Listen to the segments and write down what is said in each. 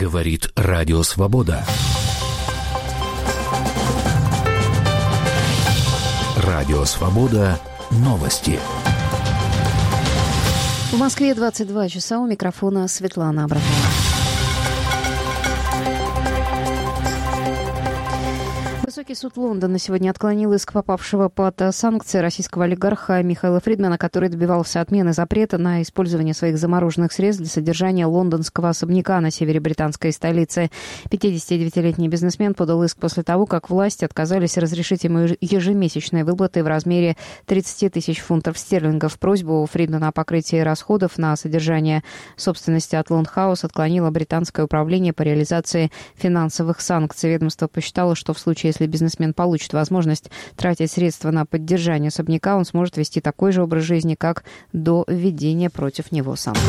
Говорит Радио Свобода. Радио Свобода. Новости. В Москве 22 часа. У микрофона Светлана Абрамова. Высокий суд Лондона сегодня отклонил иск попавшего под санкции российского олигарха Михаила Фридмана, который добивался отмены запрета на использование своих замороженных средств для содержания лондонского особняка на севере британской столицы. 59-летний бизнесмен подал иск после того, как власти отказались разрешить ему ежемесячные выплаты в размере 30 тысяч фунтов стерлингов. Просьбу Фридмана о покрытии расходов на содержание собственности от Лондхаус отклонило британское управление по реализации финансовых санкций. Ведомство посчитало, что в случае, если бизнесмен получит возможность тратить средства на поддержание особняка, он сможет вести такой же образ жизни, как до введения против него санкций.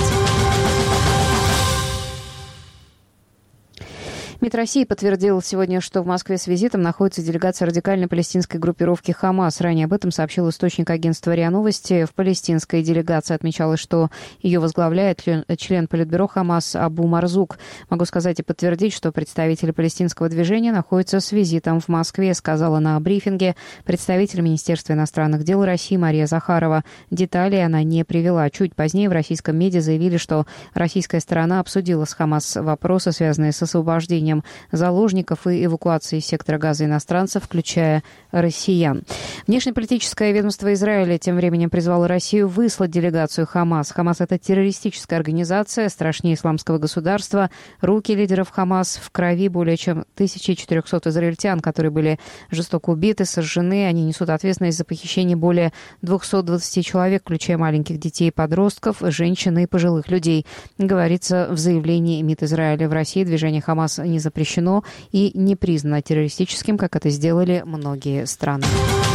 МИД России подтвердил сегодня, что в Москве с визитом находится делегация радикальной палестинской группировки «Хамас». Ранее об этом сообщил источник агентства РИА Новости. В палестинской делегации отмечалось, что ее возглавляет член Политбюро «Хамас» Абу Марзук. Могу сказать и подтвердить, что представители палестинского движения находятся с визитом в Москве, сказала на брифинге представитель Министерства иностранных дел России Мария Захарова. Деталей она не привела. Чуть позднее в российском МИДе заявили, что российская сторона обсудила с «Хамас» вопросы, связанные с освобождением заложников и эвакуации из сектора Газа иностранцев, включая россиян. Внешнеполитическое ведомство Израиля тем временем призвало Россию выслать делегацию Хамас. Хамас — это террористическая организация, страшнее исламского государства. Руки лидеров Хамас в крови. Более чем 1400 израильтян, которые были жестоко убиты, сожжены. Они несут ответственность за похищение более 220 человек, включая маленьких детей и подростков, женщин и пожилых людей. Говорится в заявлении МИД Израиля. В России движение Хамас не запрещено и не признано террористическим, как это сделали многие страны.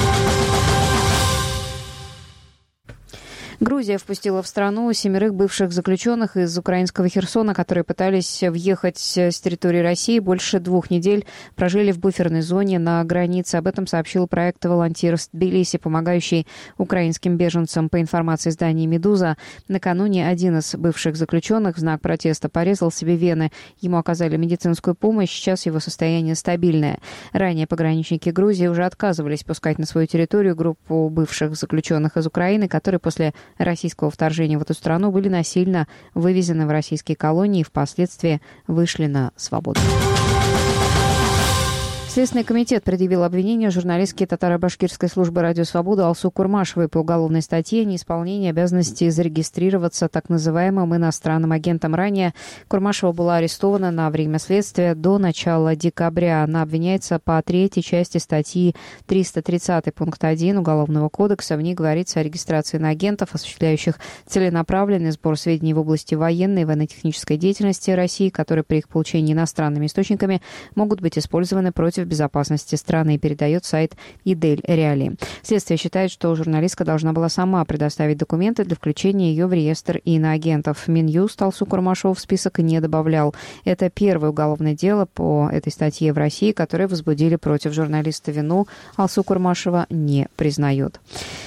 Грузия впустила в страну 7 бывших заключенных из украинского Херсона, которые пытались въехать с территории России. Больше 2 недель прожили в буферной зоне на границе. Об этом сообщил проект «Волонтерс Тбилиси», помогающий украинским беженцам. По информации издания «Медуза», накануне один из бывших заключенных в знак протеста порезал себе вены. Ему оказали медицинскую помощь, сейчас его состояние стабильное. Ранее пограничники Грузии уже отказывались пускать на свою территорию группу бывших заключенных из Украины, которые после российского вторжения в эту страну были насильно вывезены в российские колонии и впоследствии вышли на свободу. Следственный комитет предъявил обвинение журналистке татаро-башкирской службы «Радио Свобода» Алсу Курмашевой по уголовной статье «Неисполнение обязанности зарегистрироваться так называемым иностранным агентом». Ранее Курмашева была арестована на время следствия до начала декабря. Она обвиняется по 3-й части статьи 330 пункт 1 Уголовного кодекса. В ней говорится о регистрации иноагентов, осуществляющих целенаправленный сбор сведений в области военной и военно-технической деятельности России, которые при их получении иностранными источниками могут быть использованы против безопасности страны, передает сайт Идель Реали. Следствие считает, что журналистка должна была сама предоставить документы для включения ее в реестр иноагентов. Минюст Алсу Курмашеву в список не добавлял. Это первое уголовное дело по этой статье в России, которое возбудили против журналиста. Вину Алсу Курмашева не признает.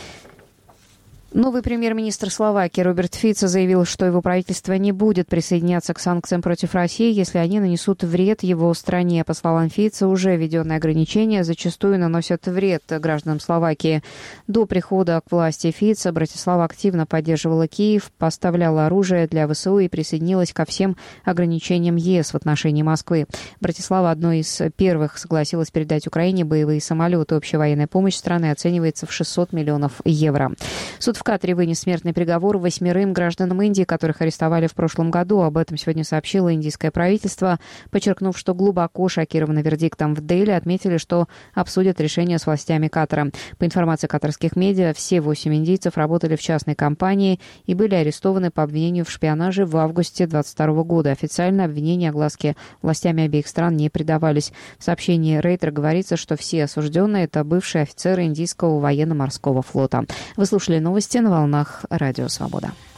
Новый премьер-министр Словакии Роберт Фицо заявил, что его правительство не будет присоединяться к санкциям против России, если они нанесут вред его стране. По словам Фицо, уже введенные ограничения зачастую наносят вред гражданам Словакии. До прихода к власти Фицо Братислава активно поддерживала Киев, поставляла оружие для ВСУ и присоединилась ко всем ограничениям ЕС в отношении Москвы. Братислава одной из первых согласилась передать Украине боевые самолеты. Общая военная помощь страны оценивается в 600 миллионов евро. Суд в Катаре вынес смертный приговор 8 гражданам Индии, которых арестовали в прошлом году. Об этом сегодня сообщило индийское правительство, подчеркнув, что глубоко шокированы вердиктом. В Дели отметили, что обсудят решение с властями Катара. По информации катарских медиа, все 8 индийцев работали в частной компании и были арестованы по обвинению в шпионаже в августе 2022 года. Официально обвинения огласке властями обеих стран не придавались. В сообщении Рейтер говорится, что все осужденные – это бывшие офицеры индийского военно-морского флота. Вы слушали новости на волнах Радио Свобода.